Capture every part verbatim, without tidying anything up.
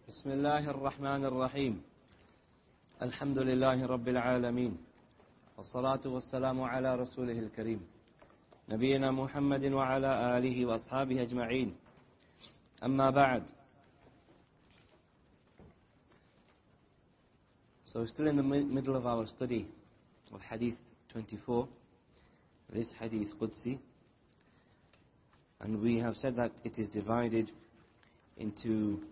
بسم الله الرحمن الرحيم الحمد لله رب العالمين والصلاة والسلام على رسوله الكريم نبينا محمد وعلى آله وأصحابه أجمعين أما بعد. So still in the middle of our study of Hadith twenty-four, this Hadith Qudsi, and we have said that it is divided into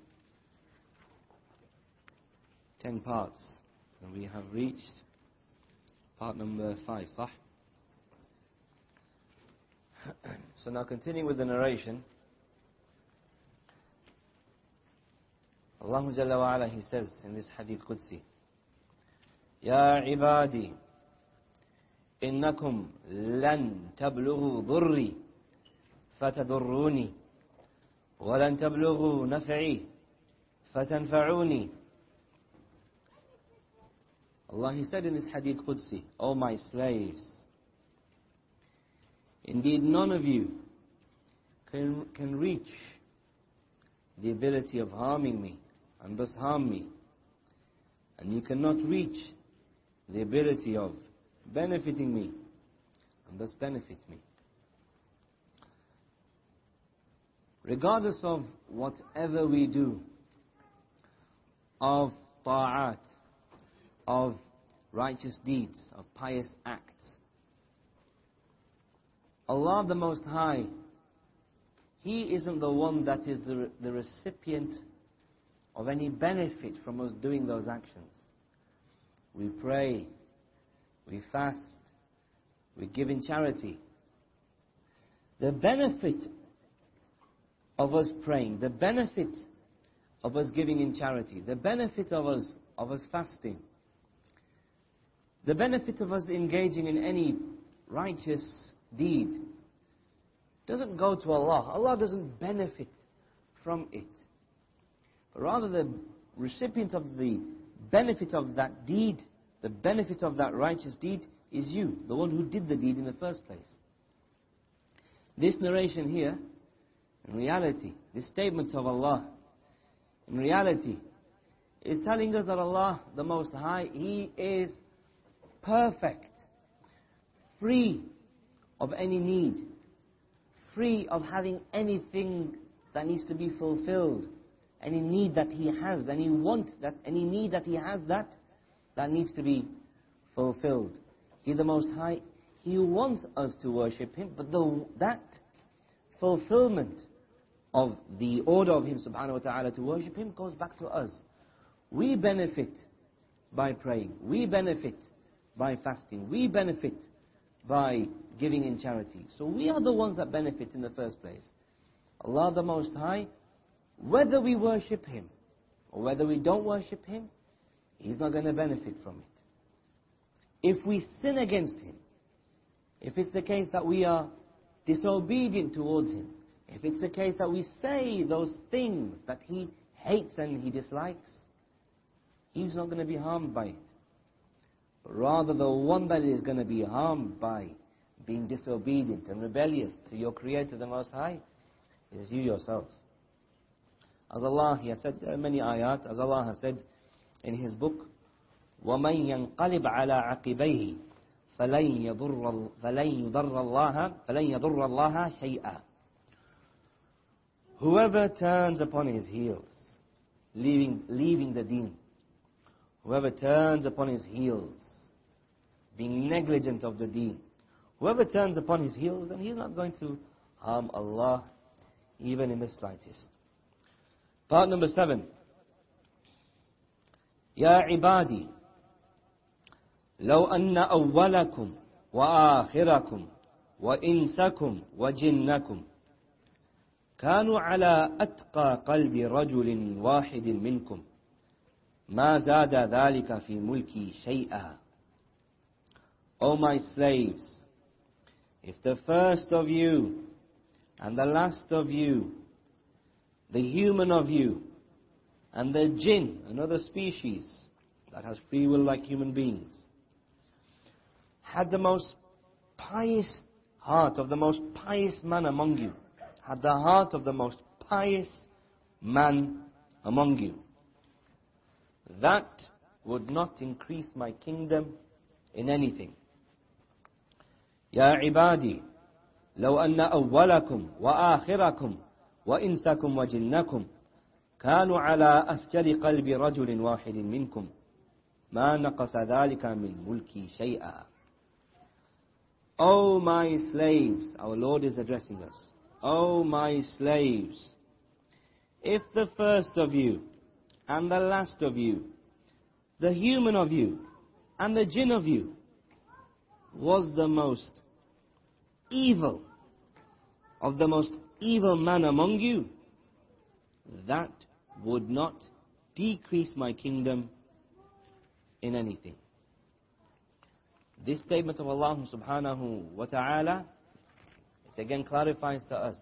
ten parts, and we have reached part number five, صح? So now continuing with the narration, Allah Jalla wa Ala, He says in this Hadith Qudsi, يا عبادي إنكم لن تبلغوا ضري فتضروني ولن تبلغوا نفعي فتنفعوني. Allah, He said in this Hadith Qudsi, O my slaves, indeed none of you can, can reach the ability of harming me and thus harm me, and you cannot reach the ability of benefiting me and thus benefit me. Regardless of whatever we do of ta'at, of righteous deeds, of pious acts, Allah the Most High, He isn't the one that is the, the recipient of any benefit from us doing those actions. We pray, we fast, we give in charity. The benefit of us praying, the benefit of us giving in charity, the benefit of us of us fasting, the benefit of us engaging in any righteous deed doesn't go to Allah. Allah doesn't benefit from it. But rather the recipient of the benefit of that deed, the benefit of that righteous deed, is you, the one who did the deed in the first place. This narration here, in reality, this statement of Allah, in reality, is telling us that Allah, the Most High, He is perfect, free of any need, free of having anything that needs to be fulfilled, any need that He has, any want, that any need that He has that, that needs to be fulfilled. He, the Most High, He wants us to worship Him, but the, that fulfillment of the order of Him subhanahu wa ta'ala to worship Him goes back to us. We benefit by praying, we benefit by fasting, we benefit by giving in charity. So we are the ones that benefit in the first place. Allah the Most High, whether we worship Him or whether we don't worship Him, He's not going to benefit from it. If we sin against Him, if it's the case that we are disobedient towards Him, if it's the case that we say those things that He hates and He dislikes, He's not going to be harmed by it. But rather the one that is going to be harmed by being disobedient and rebellious to your Creator, the Most High, is you yourself. As Allah, He has said uh, many ayat, as Allah has said in His book, وَمَنْ يَنْقَلِبْ عَلَىٰ عَقِبَيْهِ فَلَنْ يَضُرَّ فَلَنْ يُضَرَّ اللَّهَ فَلَنْ يَضُرَّ اللَّهَ شَيْئًا. Whoever turns upon his heels, leaving, leaving the deen, whoever turns upon his heels, being negligent of the deen, whoever turns upon his heels, then he's not going to harm Allah even in the slightest. Part number seven. يا عبادي لو أن أولكم وآخركم وإنسكم وجنكم كانوا على أتقى قلب رجل واحد منكم ما زاد ذلك في ملكي شيئا. O my slaves, if the first of you and the last of you, the human of you and the jinn, another species that has free will like human beings, had the most pious heart of the most pious man among you, had the heart of the most pious man among you, that would not increase my kingdom in anything. يا عبادي لو أن أولكم وآخركم وإنسكم وجنكم كانوا على أفجر قلب رجل واحد منكم ما نقص ذلك من ملكي شيئا. O my slaves, our Lord is addressing us. O my slaves, if the first of you and the last of you, the human of you and the jinn of you, was the most evil of the most evil man among you, that would not decrease my kingdom in anything. This statement of Allah subhanahu wa ta'ala, it again clarifies to us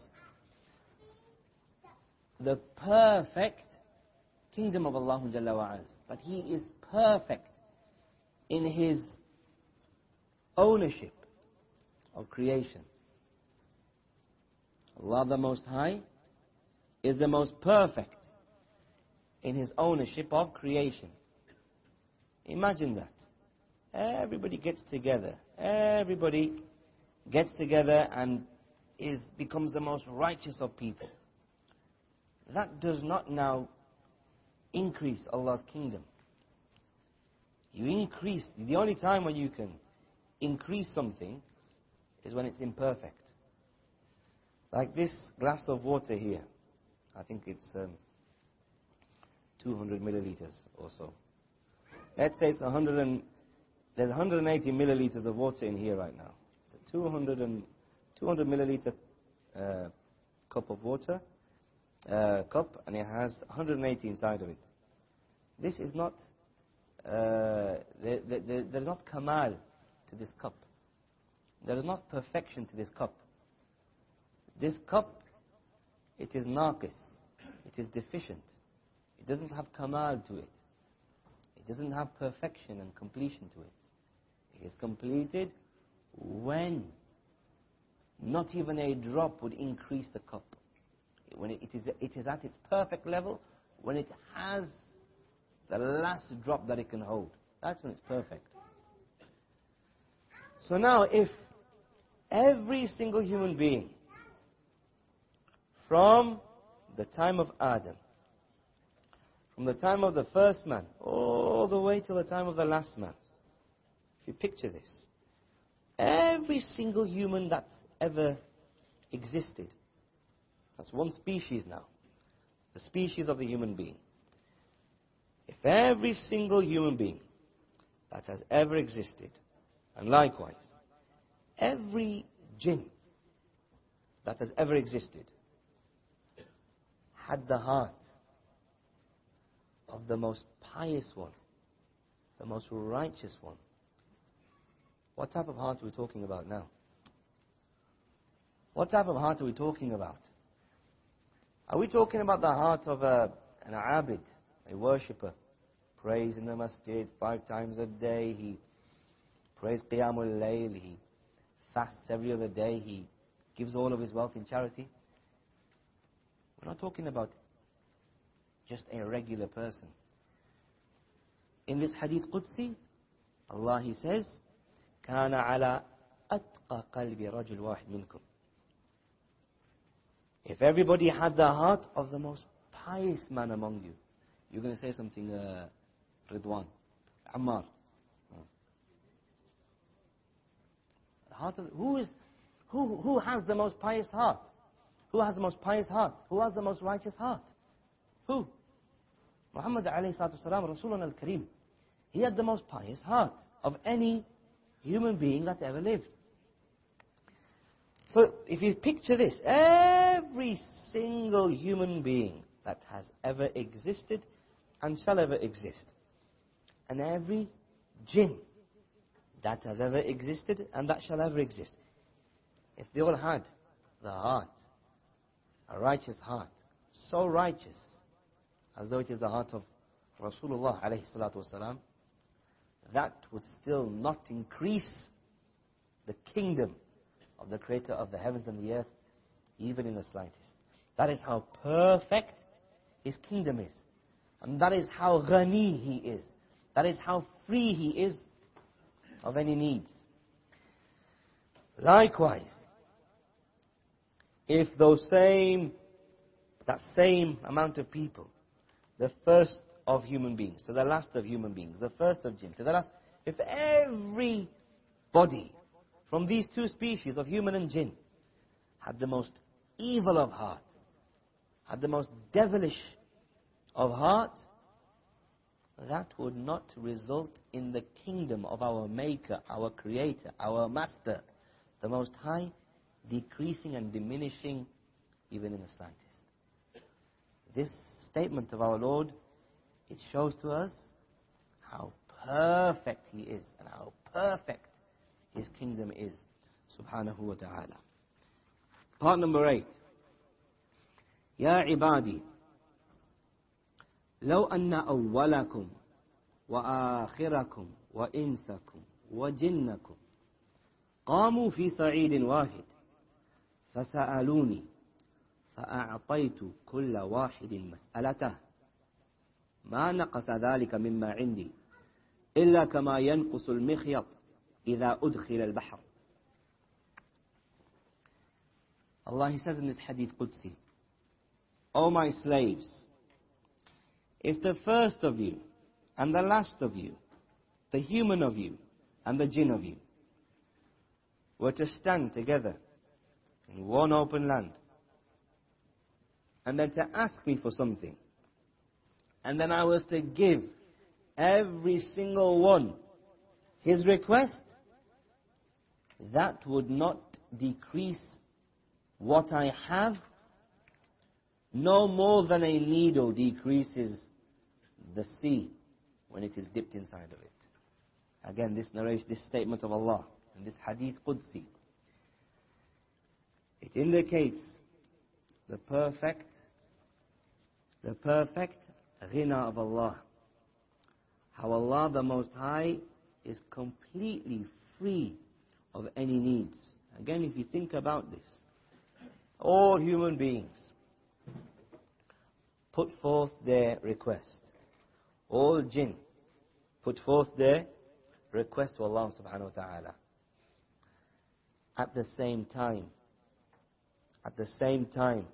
the perfect kingdom of Allah Jalla wa Ala, that He is perfect in His ownership of creation. Allah the Most High is the most perfect in His ownership of creation. Imagine that. Everybody gets together. Everybody gets together and is becomes the most righteous of people. That does not now increase Allah's kingdom. You increase, the only time when you can increase something is when it's imperfect. Like this glass of water here. I think it's um, two hundred milliliters or so. Let's say it's one hundred and there's one hundred eighty milliliters of water in here right now. It's a two hundred, and, two hundred milliliter uh, cup of water, uh, cup, and it has one hundred eighty inside of it. This is not, uh, there, there, there's not kamal to this cup. There is not perfection to this cup. This cup, it is naqis, it is deficient. It doesn't have kamal to it. It doesn't have perfection and completion to it. It is completed when not even a drop would increase the cup. When it, it, is, it is at its perfect level, when it has the last drop that it can hold. That's when it's perfect. So now if every single human being from the time of Adam, from the time of the first man, all the way till the time of the last man, if you picture this, every single human that's ever existed, that's one species now, the species of the human being. If every single human being that has ever existed, and likewise, every jinn that has ever existed, had the heart of the most pious one, the most righteous one, what type of heart are we talking about now? What type of heart are we talking about? Are we talking about the heart of a, an abid, a worshipper, prays in the masjid five times a day, he prays qiyamul layl, he fasts every other day, he gives all of his wealth in charity? We're not talking about just a regular person. In this hadith Qudsi, Allah He says, كَانَ عَلَىٰ أَتْقَى قَلْبِ رَجُلْ وَاحِدْ مِنْكُمْ. If everybody had the heart of the most pious man among you, you're going to say something, uh, Ridwan, Ammar. The heart of, who is, who, who has the most pious heart? Who has the most pious heart? Who has the most righteous heart? Who? Muhammad alayhi salatu wasalam, Rasulun al-Kareem. He had the most pious heart of any human being that ever lived. So if you picture this, every single human being that has ever existed and shall ever exist, and every jinn that has ever existed and that shall ever exist, if they all had the heart, a righteous heart, so righteous as though it is the heart of Rasulullah alayhi salatu wasalam, that would still not increase the kingdom of the Creator of the heavens and the earth, even in the slightest. That is how perfect His kingdom is. And that is how ghani He is. That is how free He is of any needs. Likewise, if those same, that same amount of people, the first of human beings to the last of human beings, the first of jinn to the last, if everybody from these two species of human and jinn had the most evil of heart, had the most devilish of heart, that would not result in the kingdom of our Maker, our Creator, our Master, the Most High, decreasing and diminishing even in the slightest. This statement of our Lord, it shows to us how perfect He is and how perfect His kingdom is, subhanahu wa ta'ala. Part number eight. يا عبادي لو أن أولكم وآخركم وإنسكم وجنكم قاموا في صعيد واحد فسألوني فأعطيت كل واحد مسألته ما نقص ذلك مما عندي إلا كما ينقص المخيط إذا أدخل البحر. Allah, He says in this hadith Qudsi, O my slaves, if the first of you and the last of you, the human of you and the jinn of you, were to stand together in one open land, and then to ask me for something, and then I was to give every single one his request, that would not decrease what I have, no more than a needle decreases the sea when it is dipped inside of it. Again, this narration, this statement of Allah, in this hadith Qudsi, it indicates the perfect, the perfect ghina of Allah. How Allah the Most High is completely free of any needs. Again, if you think about this, all human beings put forth their request. All jinn put forth their request to Allah subhanahu wa ta'ala. At the same time, at the same time,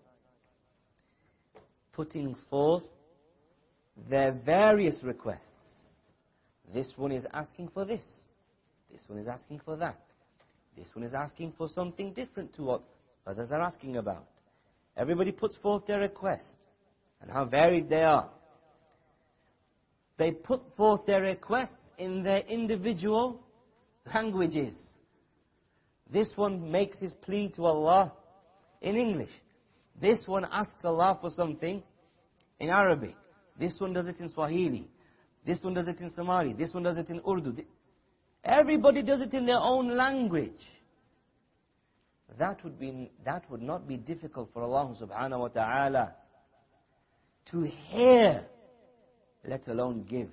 putting forth their various requests. This one is asking for this. This one is asking for that. This one is asking for something different to what others are asking about. Everybody puts forth their request, and how varied they are. They put forth their requests in their individual languages. This one makes his plea to Allah in English. This one asks Allah for something in Arabic. This one does it in Swahili. This one does it in Somali. This one does it in Urdu. Everybody does it in their own language. That would be, that would not be difficult for Allah subhanahu wa ta'ala to hear, let alone give.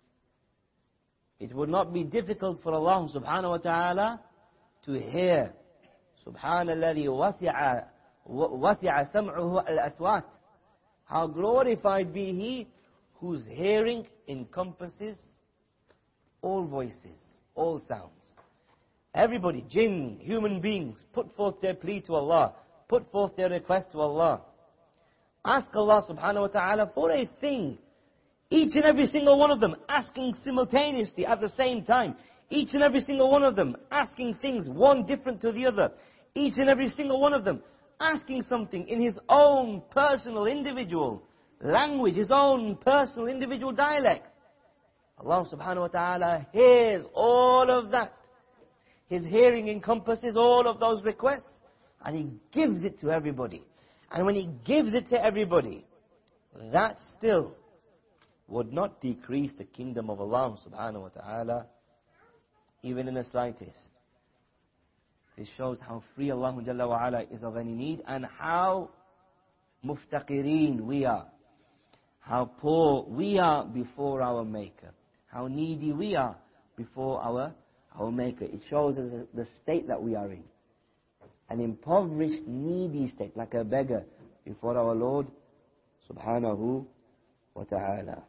It would not be difficult for Allah subhanahu wa ta'ala to hear. Subhanalladhi wasi'a wasi'a sam'uhu al-aswat. How glorified be He whose hearing encompasses all voices, all sounds. Everybody, jinn, human beings, put forth their plea to Allah, put forth their request to Allah. Ask Allah subhanahu wa ta'ala for a thing. Each and every single one of them asking simultaneously at the same time. Each and every single one of them asking things, one different to the other. Each and every single one of them asking something in his own personal, individual language, his own personal, individual dialect. Allah subhanahu wa ta'ala hears all of that. His hearing encompasses all of those requests, and He gives it to everybody. And when He gives it to everybody, that still would not decrease the kingdom of Allah subhanahu wa ta'ala, even in the slightest. This shows how free Allah Jalla wa Ala is of any need, and how muftaqireen we are. How poor we are before our Maker. How needy we are before our, our Maker. It shows us the state that we are in. An impoverished, needy state, like a beggar before our Lord subhanahu wa ta'ala.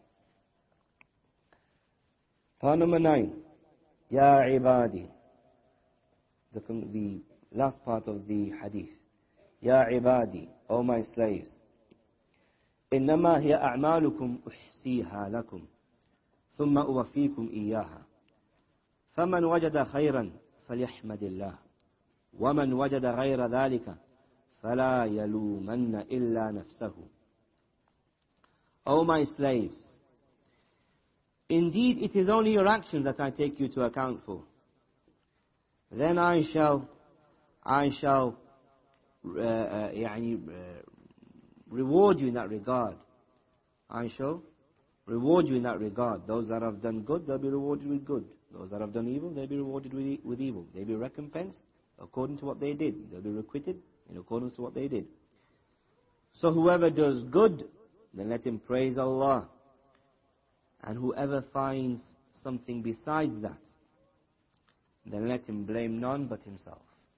Part number nine. Ya ibadi. The, the last part of the hadith. Ya ibadi, O my slaves. إنما هي أعمالكم أحصيها لكم ثم أوفيكم إياها فمن وجد خيرا فليحمد الله ومن وجد غير ذلك فلا يلومن إلا نفسه. O my slaves, indeed it is only your actions that I take you to account for. Then I shall I shall uh, uh, يعني, uh, reward you in that regard. I shall reward you in that regard. Those that have done good, they'll be rewarded with good. Those that have done evil, they'll be rewarded with, e with evil. They'll be recompensed according to what they did. They'll be requited in accordance to what they did. So whoever does good, then let him praise Allah. And whoever finds something besides that, then let him blame none but himself.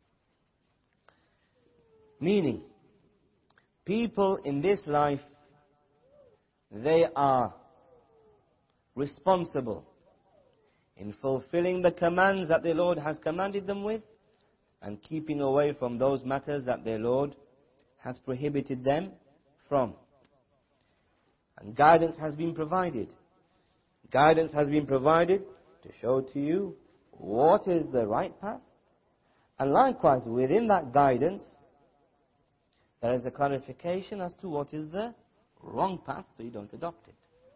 Meaning, people in this life, they are responsible in fulfilling the commands that their Lord has commanded them with and keeping away from those matters that their Lord has prohibited them from. And guidance has been provided. Guidance has been provided to show to you what is the right path. And likewise, within that guidance, there is a clarification as to what is the wrong path, so you don't adopt it.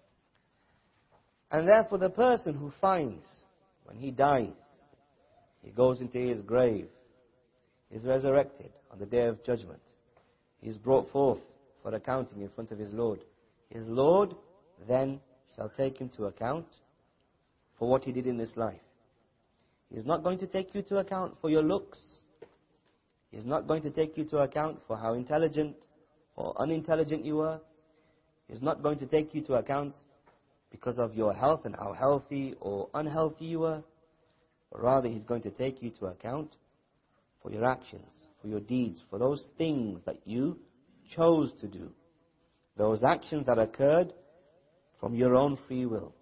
And therefore the person who finds, when he dies, he goes into his grave, he is resurrected on the day of judgment, he is brought forth for accounting in front of his Lord. His Lord then shall take him to account for what he did in this life. He is not going to take you to account for your looks. He is not going to take you to account for how intelligent or unintelligent you were. He is not going to take you to account because of your health and how healthy or unhealthy you were. But rather, He's going to take you to account for your actions, for your deeds, for those things that you chose to do. Those actions that occurred from your own free will.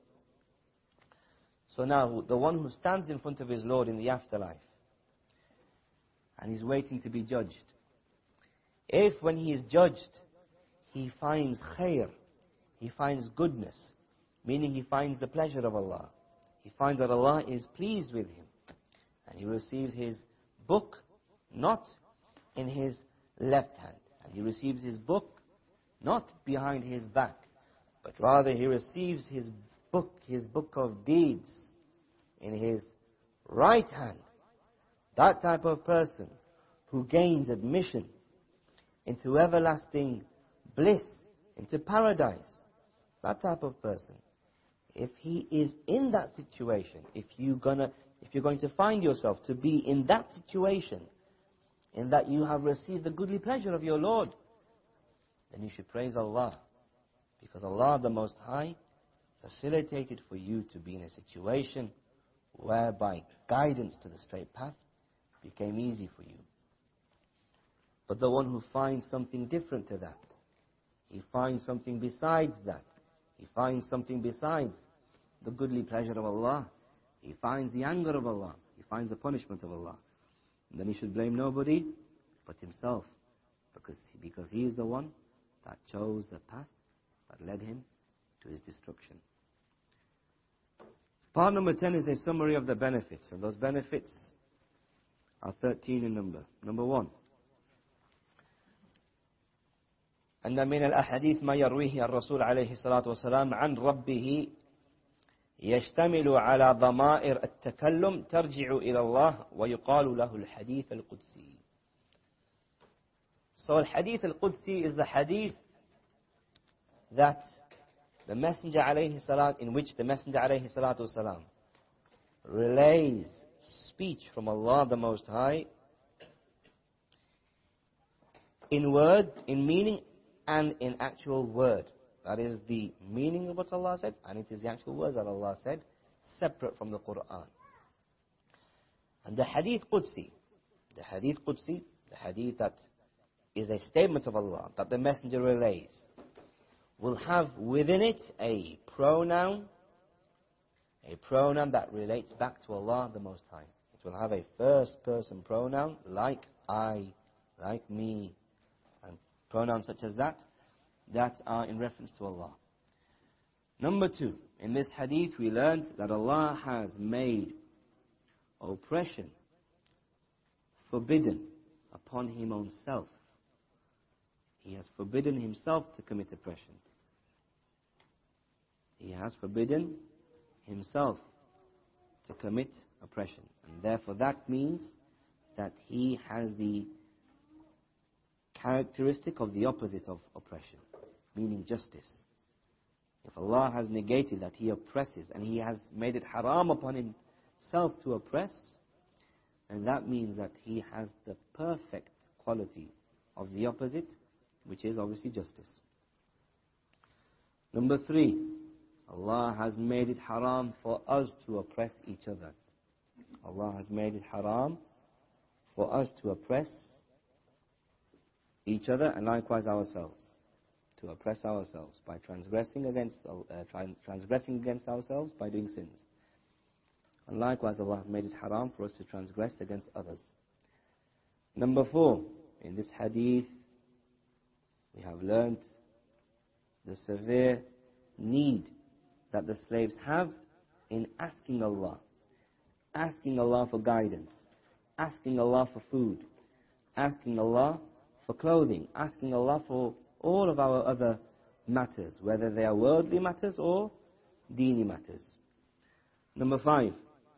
So now, the one who stands in front of his Lord in the afterlife, and he's waiting to be judged, if when he is judged, he finds khair, he finds goodness, meaning he finds the pleasure of Allah, he finds that Allah is pleased with him, and he receives his book not in his left hand, and he receives his book not behind his back, but rather he receives his book, his book of deeds, in his right hand. That type of person who gains admission into everlasting bliss, into paradise, that type of person, if he is in that situation, if you're gonna, if you're going to find yourself to be in that situation, in that you have received the goodly pleasure of your Lord, then you should praise Allah, because Allah the Most High facilitated for you to be in a situation whereby guidance to the straight path became easy for you. But the one who finds something different to that, he finds something besides that, he finds something besides the goodly pleasure of Allah, he finds the anger of Allah, he finds the punishment of Allah, and then he should blame nobody but himself, because he, because he is the one that chose the path that led him to his destruction. Part number ten is a summary of the benefits, and those benefits are thirteen in number. Number one, أن من الأحاديث ما يرويه الرسول عليه الصلاة والسلام عن ربه يشتمل على ضمائر التكلم ترجع إلى الله ويقال له الحديث القدسي. So الحديث القدسي is the hadith that the Messenger عليه الصلاة, in which the Messenger عليه الصلاة والسلام relays speech from Allah the Most High in word, in meaning, and in actual word. That is the meaning of what Allah said, and it is the actual words that Allah said, separate from the Quran. And the Hadith Qudsi, the Hadith Qudsi, the Hadith that is a statement of Allah, that the Messenger relays, will have within it a pronoun, a pronoun that relates back to Allah the Most High. It will have a first person pronoun like I, like me, and pronouns such as that, that are in reference to Allah. Number two, in this hadith we learned that Allah has made oppression forbidden upon Him own self. He has forbidden Himself to commit oppression. He has forbidden Himself to commit oppression. And therefore that means that He has the characteristic of the opposite of oppression, meaning justice. If Allah has negated that He oppresses and He has made it haram upon Himself to oppress, then that means that He has the perfect quality of the opposite, which is obviously justice. Number three, Allah has made it haram for us to oppress each other. Allah has made it haram for us to oppress each other and likewise ourselves. To oppress ourselves by transgressing against uh, transgressing against ourselves by doing sins. And likewise Allah has made it haram for us to transgress against others. Number four, in this hadith we have learnt the severe need that the slaves have in asking Allah. Asking Allah for guidance. Asking Allah for food. Asking Allah for clothing. Asking Allah for all of our other matters, whether they are worldly matters or deeni matters. Number five,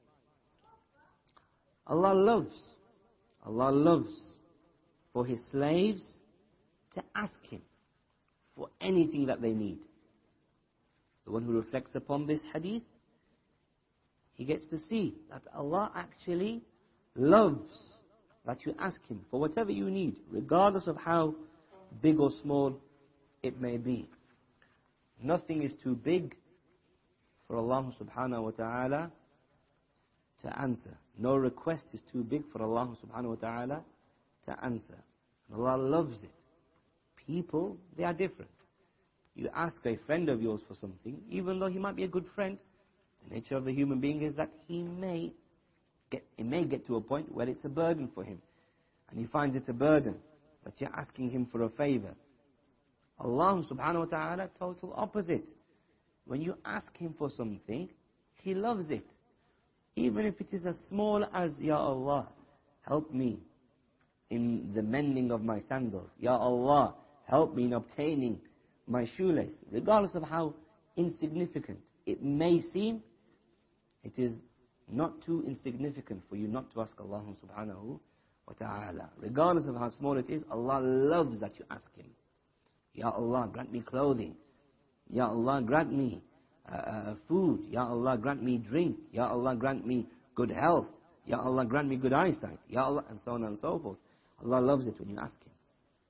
Allah loves, Allah loves for His slaves to ask Him for anything that they need. The one who reflects upon this hadith, he gets to see that Allah actually loves that you ask Him for whatever you need, regardless of how big or small it may be. Nothing is too big for Allah subhanahu wa ta'ala to answer. No request is too big for Allah subhanahu wa ta'ala to answer. And Allah loves it. People, they are different. You ask a friend of yours for something, even though he might be a good friend, the nature of the human being is that he may get, it may get to a point where it's a burden for him. And he finds it a burden that you're asking him for a favor. Allah subhanahu wa ta'ala, total opposite. When you ask Him for something, He loves it. Even if it is as small as, Ya Allah, help me in the mending of my sandals. Ya Allah, help me in obtaining my shoelace. Regardless of how insignificant it may seem, it is not too insignificant for you not to ask Allah subhanahu wa ta'ala. Regardless of how small it is, Allah loves that you ask Him. Ya Allah, grant me clothing. Ya Allah, grant me uh, uh, food. Ya Allah, grant me drink. Ya Allah, grant me good health. Ya Allah, grant me good eyesight. Ya Allah, and so on and so forth. Allah loves it when you ask Him.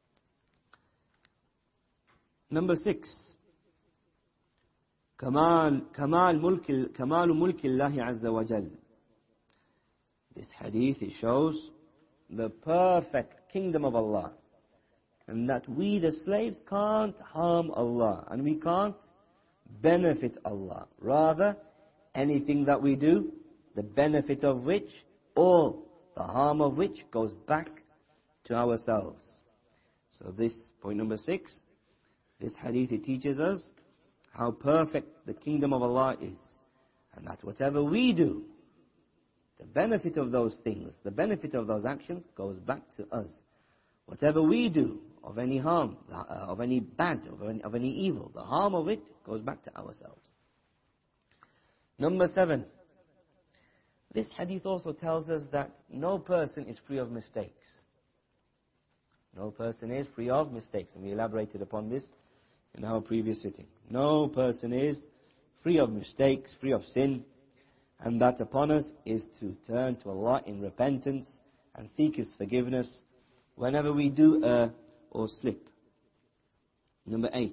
Number six. Kamal, Kamal Mulk, Kamal Mulk Allah Azza wa Jal. This hadith, it shows the perfect kingdom of Allah. And that we, the slaves, can't harm Allah. And we can't benefit Allah. Rather, anything that we do, the benefit of which, or the harm of which, goes back to ourselves. So this, point number six, this hadith, it teaches us how perfect the kingdom of Allah is. And that whatever we do, the benefit of those things, the benefit of those actions, goes back to us. Whatever we do, of any harm, uh, of any bad, of any, of any evil, the harm of it goes back to ourselves. Number seven. This hadith also tells us that no person is free of mistakes. No person is free of mistakes. And we elaborated upon this in our previous sitting. No person is free of mistakes, free of sin. And that upon us is to turn to Allah in repentance and seek His forgiveness whenever we do err or slip. Number eight.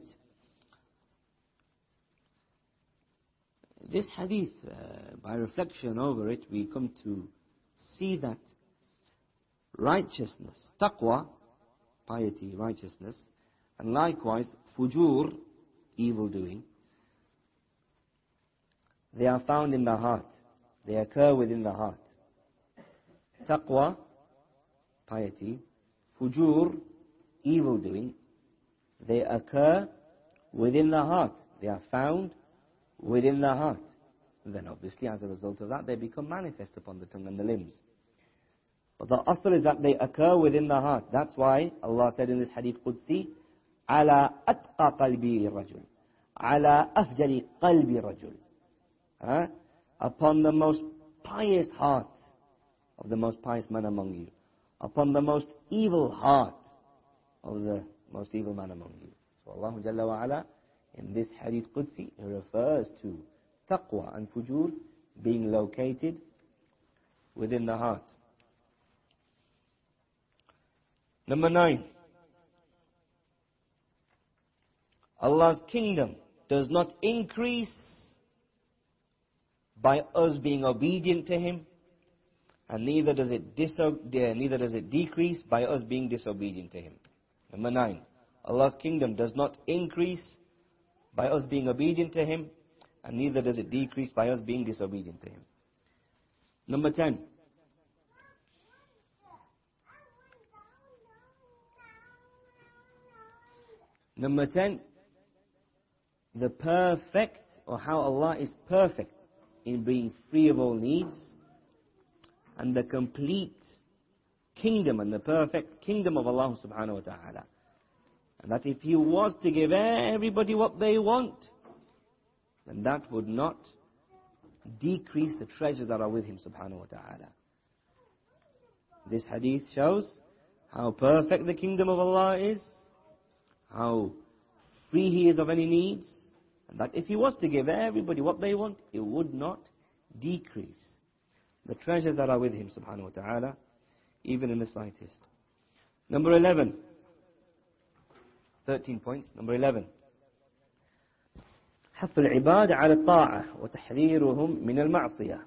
This hadith, uh, by reflection over it, we come to see that righteousness, taqwa, piety, righteousness, and likewise fujur, evil doing, they are found in the heart. They occur within the heart. Taqwa, piety. Fujur, evil doing. They occur within the heart. They are found within the heart. And then obviously as a result of that they become manifest upon the tongue and the limbs. But the asl is that they occur within the heart. That's why Allah said in this hadith Qudsi, "Ala atqa qalbi rajul, ala afjari qalbi rajul." Huh? Upon the most pious heart of the most pious man among you, upon the most evil heart of the most evil man among you. So Allah Jalla wa Ala in this hadith Qudsi refers to taqwa and fujur being located within the heart. Number nine, Allah's kingdom does not increase by us being obedient to Him, and neither does it diso- neither does it decrease by us being disobedient to Him. Number nine, Allah's kingdom does not increase by us being obedient to Him, and neither does it decrease by us being disobedient to Him. Number ten, Number ten, the perfect, or how Allah is perfect in being free of all needs, and the complete kingdom and the perfect kingdom of Allah subhanahu wa ta'ala. And that if He was to give everybody what they want, then that would not decrease the treasures that are with Him subhanahu wa ta'ala. This hadith shows how perfect the kingdom of Allah is, how free He is of any needs, and that if He was to give everybody what they want, it would not decrease the treasures that are with Him subhanahu wa ta'ala, even in the slightest. Number eleven. thirteen points. Number eleven. حث العباد على الطاعة وتحذيرهم من المعصية.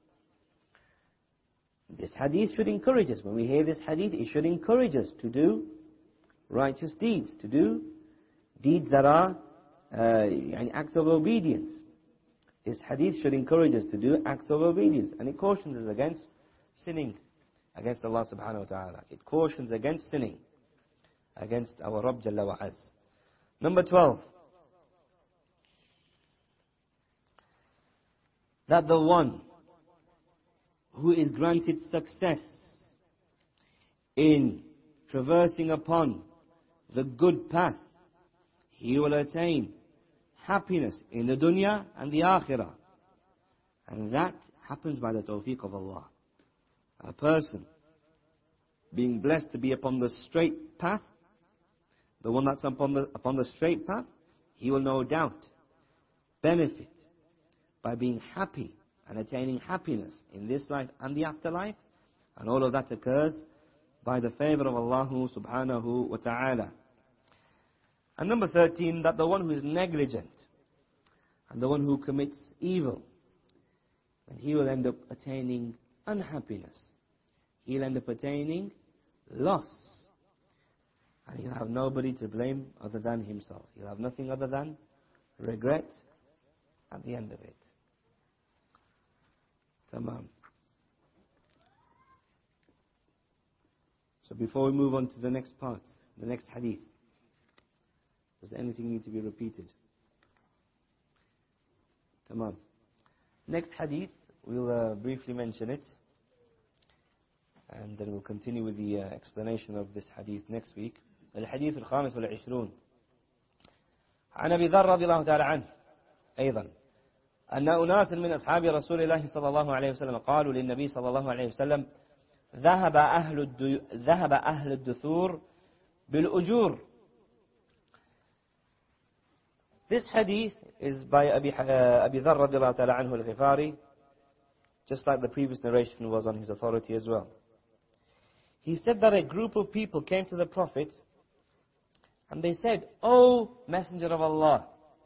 This hadith should encourage us. When we hear this hadith, it should encourage us to do righteous deeds, to do deeds that are uh, acts of obedience. This hadith should encourage us to do acts of obedience, and it cautions us against sinning against Allah subhanahu wa ta'ala. It cautions against sinning against our Rabb Jalla wa Az. Number twelve, that the one who is granted success in traversing upon the good path, he will attain happiness in the dunya and the akhirah. And that happens by the tawfiq of Allah. A person being blessed to be upon the straight path, the one that's upon the, upon the straight path, he will no doubt benefit by being happy and attaining happiness in this life and the afterlife. And all of that occurs by the favor of Allah subhanahu wa ta'ala. And number thirteen, that the one who is negligent and the one who commits evil, and he will end up attaining unhappiness. He'll end up attaining loss. And he'll have nobody to blame other than himself. He'll have nothing other than regret at the end of it. Tamam. So before we move on to the next part, the next hadith, does anything need to be repeated? Tamam. Next hadith, we'll uh, briefly mention it, and then we'll continue with the uh, explanation of this hadith next week. الحديث الخامس والعشرون عن أبي ذر رضي الله تعالى عنه أيضا أن أناس من أصحاب رسول الله صلى الله عليه وسلم قالوا للنبي صلى الله عليه وسلم ذهب أهل الدي... ذهب أهل الدثور بالأجور. This hadith is by Abi, uh, Abi Dharr رضي الله تعالى عنه الغفاري, just like the previous narration was on his authority as well. He said that a group of people came to the Prophet and they said, "O Messenger of Allah,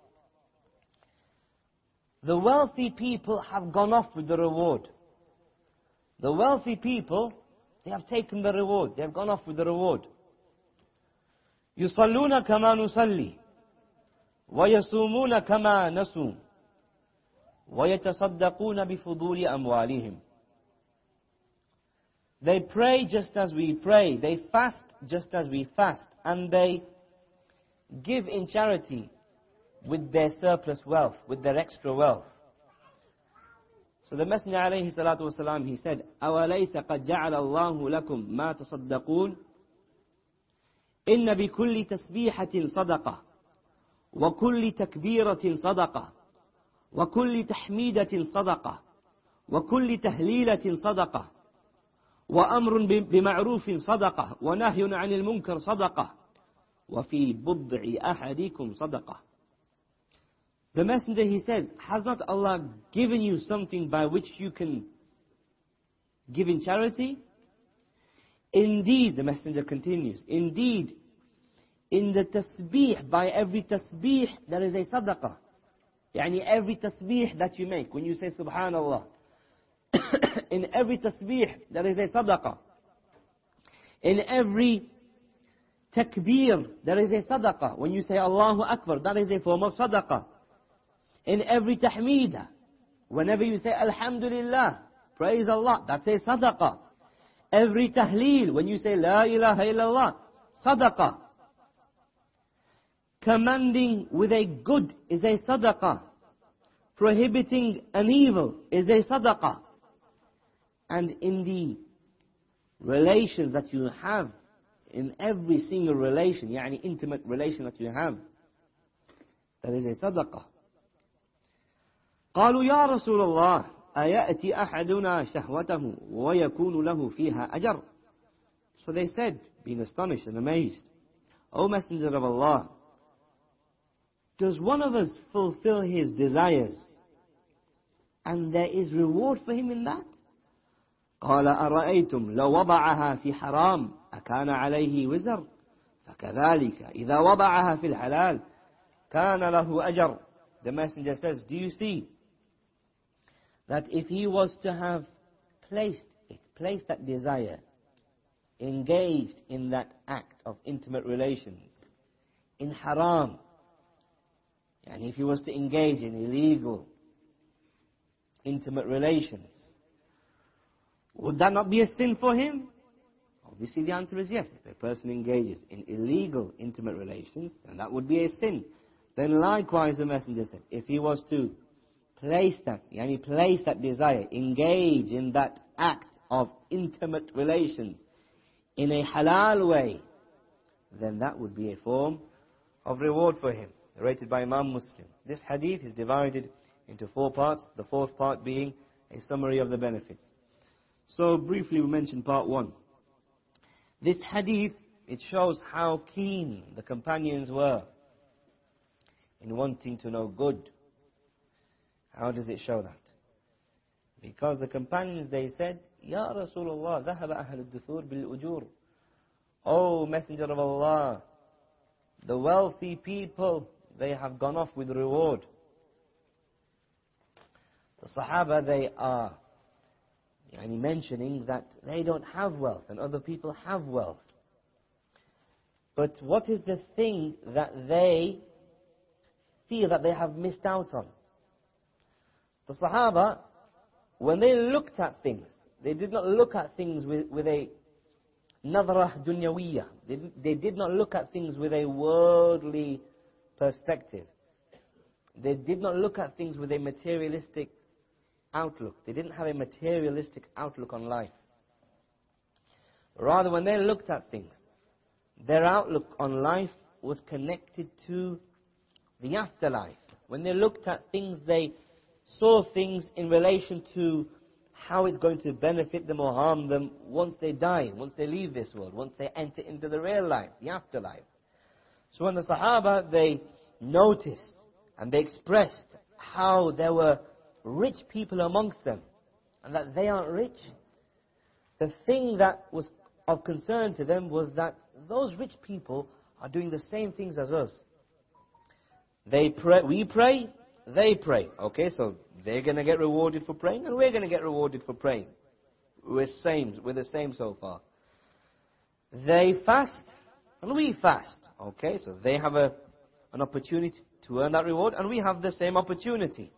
the wealthy people have gone off with the reward. The wealthy people, they have taken the reward. They have gone off with the reward. يُصَلُّونَ كَمَا نُصَلِّي وَيَصُومُونَ كَمَا نَسُوا وَيَتَصَدَّقُونَ بِفُضُولِ أَمْوَالِهِمْ. They pray just as we pray, they fast just as we fast, and they give in charity with their surplus wealth, with their extra wealth. So the Messenger alayhi salatu wasalam, he said, أَوَلَيْسَ قَدْ جَعَلَ اللَّهُ لَكُمْ مَا تَصَدَّقُونَ إِنَّ بِكُلِّ تَسْبِيحَةٍ صَدَقَةٍ وَكُلِّ تَكْبِيرَةٍ صَدَقَةٍ وَكُلِّ تَحْمِيدَةٍ صَدَقَةٍ وَكُلِّ تَهْلِيلَةٍ صَدَقَةٍ وَأَمْرٌ بِمَعْرُوفٍ صَدَقَةٍ وَنَهْيٌ عَنِ الْمُنكَرِ صَدَقَةٍ وَفِي بُضْعِ أَحَدِكُمْ صَدَقَةٍ. The Messenger, he says, has not Allah given you something by which you can give in charity? Indeed, the Messenger continues, indeed, in the tasbih, by every tasbih, there is a sadaqah. Yani every tasbih that you make, when you say Subhanallah, in every tasbih, there is a sadaqah. In every takbir, there is a sadaqah. When you say Allahu Akbar, that is a form of sadaqah. In every tahmeedah, whenever you say Alhamdulillah, praise Allah, that's a sadaqah. Every tahleel, when you say La ilaha illallah, sadaqah. Commanding with a good is a sadaqah. Prohibiting an evil is a sadaqah. And in the relations that you have, in every single relation, yani intimate relation that you have, there is a sadaqah. قالوا يا رسول الله أيأتي أحدنا شهوته ويكون له فيها أجر. So they said, being astonished and amazed, O Messenger of Allah, does one of us fulfill his desires and there is reward for him in that? قال أرأيتم لو وضعها في حرام أكان عليه وزر فكذلك إذا وضعها في الحلال كان له أجر. The Messenger says, do you see that if he was to have placed it, placed that desire, engaged in that act of intimate relations, in haram, and if he was to engage in illegal intimate relations, would that not be a sin for him? Obviously the answer is yes. If a person engages in illegal intimate relations, then that would be a sin. Then likewise the Messenger said, if he was to place that, yani place that desire, engage in that act of intimate relations in a halal way, then that would be a form of reward for him. Rated by Imam Muslim. This hadith is divided into four parts, the fourth part being a summary of the benefits. So briefly we mentioned part one. This hadith, it shows how keen the companions were in wanting to know good. How does it show that? Because the companions, they said, Ya Rasulullah, ذهب أهل الدثور بالأجور. O Messenger of Allah, the wealthy people, they have gone off with reward. The Sahaba, they are yani mentioning that they don't have wealth and other people have wealth. But what is the thing that they feel that they have missed out on? The Sahaba, when they looked at things, they did not look at things with, with a nadrah dunyawiyah. They, they did not look at things with a worldly perspective. They did not look at things with a materialistic outlook. They didn't have a materialistic outlook on life. Rather, when they looked at things, their outlook on life was connected to the afterlife. When they looked at things, they saw things in relation to how it's going to benefit them or harm them once they die, once they leave this world, once they enter into the real life, the afterlife. So when the Sahaba, they noticed and they expressed how there were rich people amongst them and that they aren't rich, the thing that was of concern to them was that those rich people are doing the same things as us. They pray, we pray, they pray. Okay, so they're going to get rewarded for praying and we're going to get rewarded for praying. We're same, we're the same so far. They fast and we fast. Okay, so they have a, an opportunity to earn that reward, and we have the same opportunity.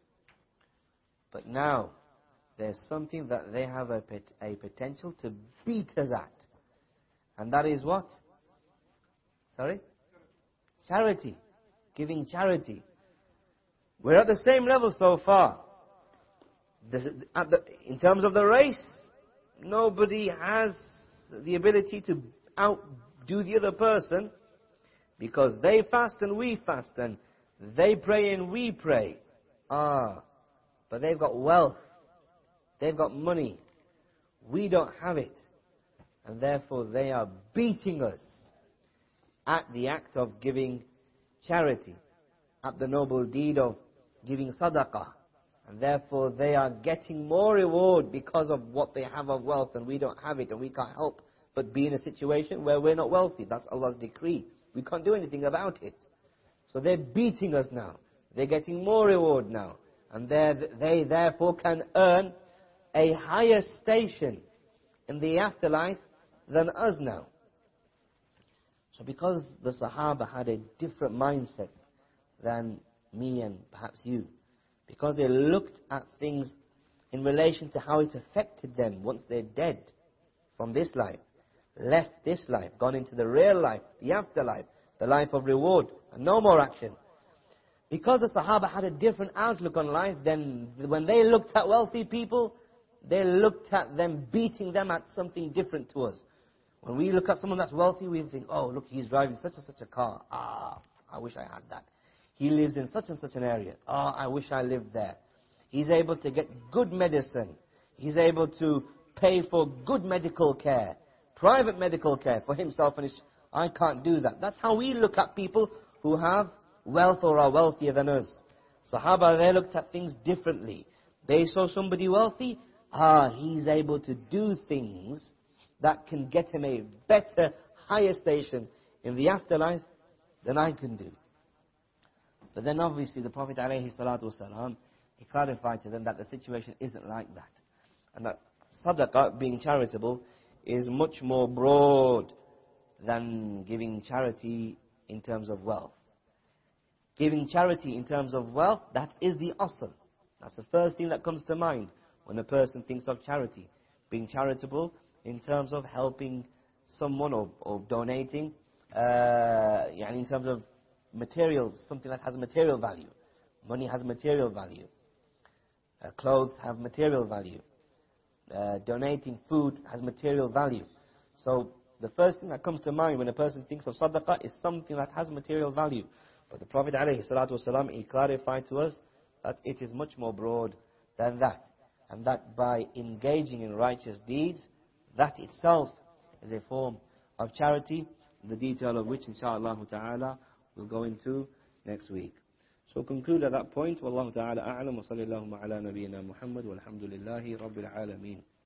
But now, there's something that they have a, pot a potential to beat us at. And that is what? Sorry? Charity. Giving charity. We're at the same level so far. This, at the, in terms of the race, nobody has the ability to outdo the other person, because they fast and we fast, and they pray and we pray. Ah, but they've got wealth. They've got money. We don't have it. And therefore they are beating us at the act of giving charity, at the noble deed of giving sadaqah. And therefore they are getting more reward because of what they have of wealth, and we don't have it, and we can't help but be in a situation where we're not wealthy. That's Allah's decree. We can't do anything about it. So they're beating us now. They're getting more reward now. And they therefore can earn a higher station in the afterlife than us now. So because the Sahaba had a different mindset than me and perhaps you, because they looked at things in relation to how it affected them once they're dead from this life, left this life, gone into the real life, the afterlife, the life of reward, and no more action. Because the Sahaba had a different outlook on life, then when they looked at wealthy people, they looked at them beating them at something different to us. When we look at someone that's wealthy, we think, oh, look, he's driving such and such a car. Ah, I wish I had that. He lives in such and such an area. Ah, I wish I lived there. He's able to get good medicine. He's able to pay for good medical care, private medical care for himself and his... I can't do that. That's how we look at people who have wealth or are wealthier than us. Sahaba, they looked at things differently. They saw somebody wealthy, ah, he's able to do things that can get him a better, higher station in the afterlife than I can do. But then obviously the Prophet ﷺ, he clarified to them that the situation isn't like that. And that sadaqah, being charitable, is much more broad than giving charity in terms of wealth. Giving charity in terms of wealth, that is the asl. That's the first thing that comes to mind when a person thinks of charity. Being charitable in terms of helping someone or, or donating, uh, in terms of material, something that has material value. Money has material value. Uh, clothes have material value. Uh, donating food has material value. So the first thing that comes to mind when a person thinks of sadaqah is something that has material value. But the Prophet ﷺ, he clarified to us that it is much more broad than that. And that by engaging in righteous deeds, that itself is a form of charity, the detail of which, inshaAllah ta'ala, we'll go into next week. So conclude at that point. Wallahu ta'ala a'lam wa sallallahu ala nabiyyina Muhammad walhamdulillahi rabbil alameen.